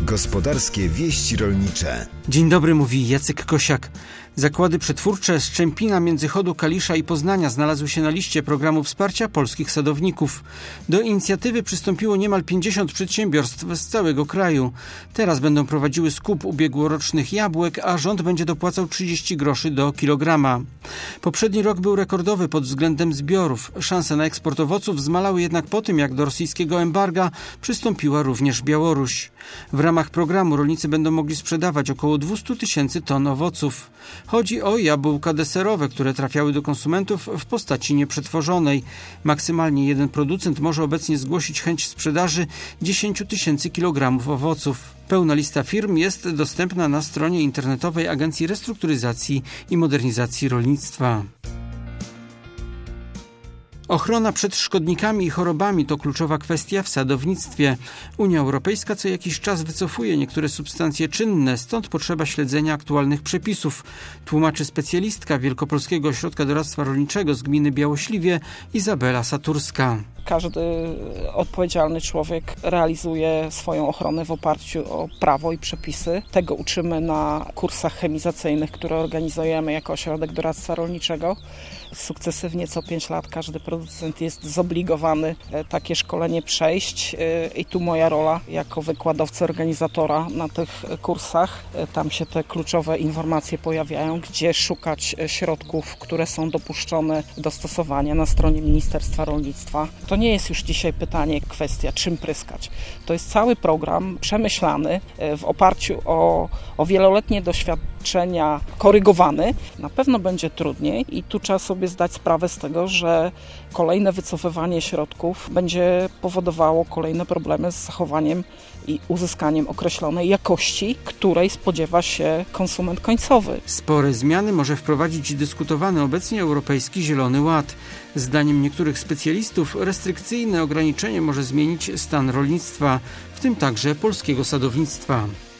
Gospodarskie wieści rolnicze. Dzień dobry, mówi Jacek Kosiak. Zakłady przetwórcze Szczępina, Międzychodu, Kalisza i Poznania znalazły się na liście programu wsparcia polskich sadowników. Do inicjatywy przystąpiło niemal 50 przedsiębiorstw z całego kraju. Teraz będą prowadziły skup ubiegłorocznych jabłek, a rząd będzie dopłacał 30 groszy do kilograma. Poprzedni rok był rekordowy pod względem zbiorów. Szanse na eksport owoców zmalały jednak po tym, jak do rosyjskiego embarga przystąpiła również Białoruś. W ramach programu rolnicy będą mogli sprzedawać około 200 000 ton owoców. Chodzi o jabłka deserowe, które trafiały do konsumentów w postaci nieprzetworzonej. Maksymalnie jeden producent może obecnie zgłosić chęć sprzedaży 10 000 kg owoców. Pełna lista firm jest dostępna na stronie internetowej Agencji Restrukturyzacji i Modernizacji Rolnictwa. Ochrona przed szkodnikami i chorobami to kluczowa kwestia w sadownictwie. Unia Europejska co jakiś czas wycofuje niektóre substancje czynne, stąd potrzeba śledzenia aktualnych przepisów, tłumaczy specjalistka Wielkopolskiego Ośrodka Doradztwa Rolniczego z gminy Białośliwie Izabela Saturska. Każdy odpowiedzialny człowiek realizuje swoją ochronę w oparciu o prawo i przepisy. Tego uczymy na kursach chemizacyjnych, które organizujemy jako Ośrodek Doradztwa Rolniczego. Sukcesywnie co 5 lat każdy producent jest zobligowany takie szkolenie przejść i tu moja rola jako wykładowcy, organizatora na tych kursach. Tam się te kluczowe informacje pojawiają, gdzie szukać środków, które są dopuszczone do stosowania na stronie Ministerstwa Rolnictwa. To nie jest już dzisiaj pytanie, kwestia czym pryskać. To jest cały program przemyślany w oparciu o wieloletnie doświadczenia, korygowany. Na pewno będzie trudniej i tu trzeba sobie zdać sprawę z tego, że kolejne wycofywanie środków będzie powodowało kolejne problemy z zachowaniem i uzyskaniem określonej jakości, której spodziewa się konsument końcowy. Spore zmiany może wprowadzić dyskutowany obecnie Europejski Zielony Ład. Zdaniem niektórych specjalistów restrykcyjne ograniczenie może zmienić stan rolnictwa, w tym także polskiego sadownictwa.